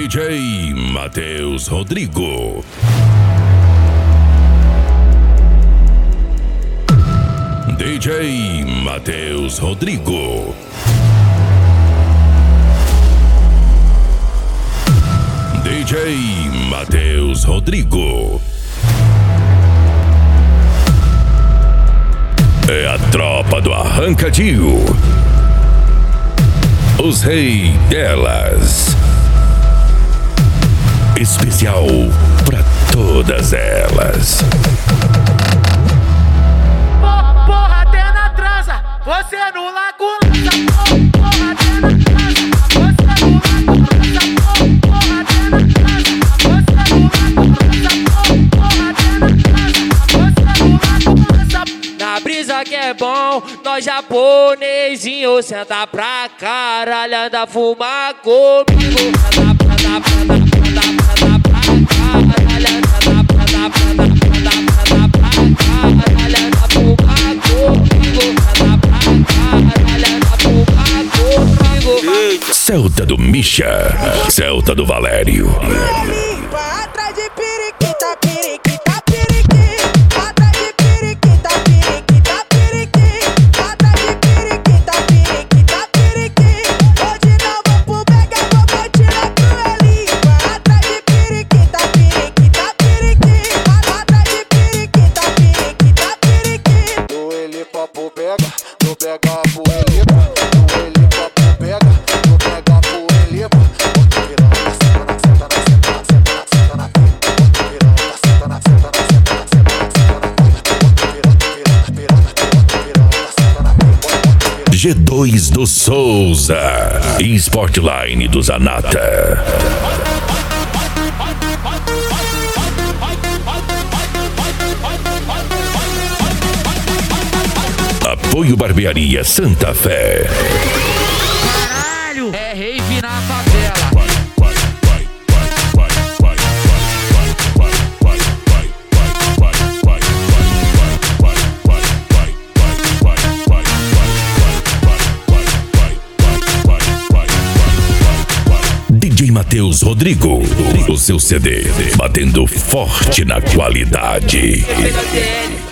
DJ Matheus Rodrigo. DJ Matheus Rodrigo. DJ Matheus Rodrigo. É a tropa do Arrancadinho. Os reis delas. Especial pra todas elas. Porra, até na transa, você no lago lança. Porra, até na transa, você no lago lança. Porra, até na transa, você no lago lança. Porra, até na transa, você no lago lança. Na brisa que é bom, nós japonesinho senta pra caralho, anda fumar comigo. Celta do Misha, Celta do Valério. Atrás de periquita, periquita, periquita. Atrás de periquita, periquita, periquita. Atrás de periquita, periquita, periquita. Hoje não vou pro Bega, vou tirar pro Elipa. Atrás de periquita, periquita, periquita. Atrás de periquita, periquita, periquita. Do Elipa pro Bega, do Bega pro Elipa. Do Elipa pro Bega, do Bega pro Elipa. Bota piranha, senta na, senta na, senta na, senta na, senta na. Bota piranha, senta na, senta na, senta na, senta na, senta na. Bota piranha, piranha, bota piranha, senta na. G2 do Souza e Sportline do Zanata. Apoio Barbearia Santa Fé. Caralho, é rave na favela. DJ Matheus Rodrigo, o seu CD batendo forte na qualidade. CL